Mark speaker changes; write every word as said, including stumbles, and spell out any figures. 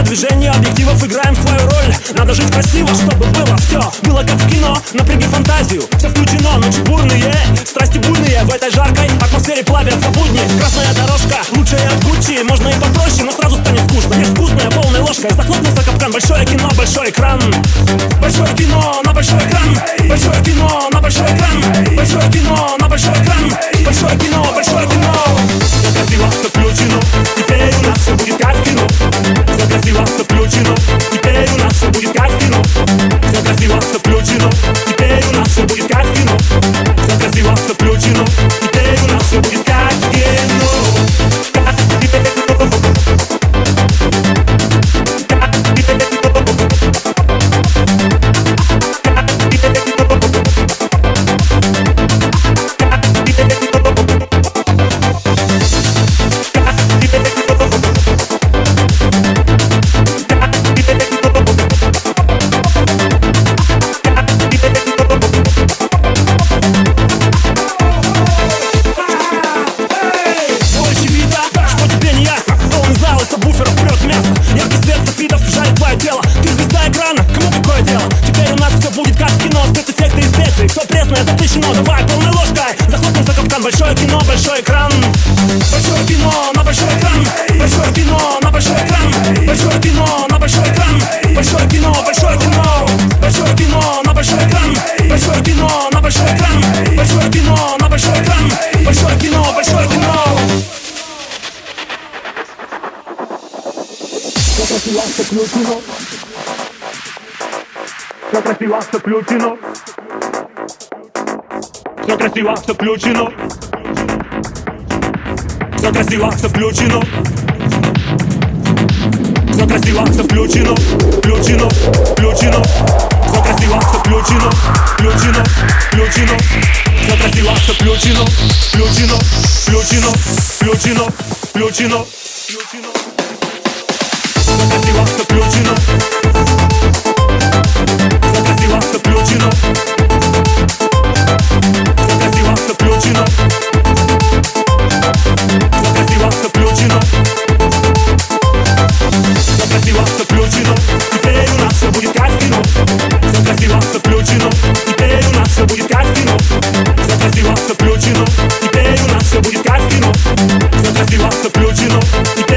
Speaker 1: движения объективов играем свою роль. Надо жить красиво, чтобы было все, было как в кино. Напряги фантазию, все включено. Ночи бурные, страсти буйные. В этой жаркой атмосфере плавятся будни. Красная дорожка, лучшая от Гуччи. Можно и попроще, но сразу станет скучно. Ешь вкусная, полной ложкой, захлопнулся капкан. Большое кино, большой экран. Большое кино на большой экран. Большое кино на большой экран. Большое кино на большой экран. Большое кино, большое кино. Все красиво, все включено. Теперь у нас все будет как в кино. Все красиво, все включено. Теперь у нас все будет как в кино. Все красиво, все включено. Теперь у нас все будет как в кино. Все красиво, все включено. Теперь у нас все будет как в кино. Все пресное запрещено, давай полной ложкой. Захлопнулся капкан, большое кино, большой экран. Большое кино на большой экран. Большое кино на большой экран. Большое кино на большой экран. Большое кино, большое кино. Большое кино на большой экран. Большое кино на большой экран. Большое кино на большой экран. Большое кино, большое кино. Все красиво, все включено. Все красиво, все включено. Все красиво, все включено. Все красиво, все включено. Все красиво, все включено. Включено, включено. Все красиво, все включено. Включено, включено. Все красиво, все включено. Включено, включено. Включено, включено. Все красиво, все включено. Все красиво, все включено. Все красиво, все включено. Все красиво, все включено. Все красиво, все включено. Теперь у нас все будет как в кино. Все красиво, все включено. Теперь у нас все будет как в кино. Все красиво, все включено. Теперь у нас все будет как в кино. Все красиво, все включено.